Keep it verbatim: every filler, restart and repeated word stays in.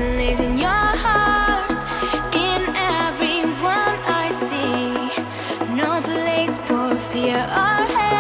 lays in your heart, in everyone I see. No place for fear.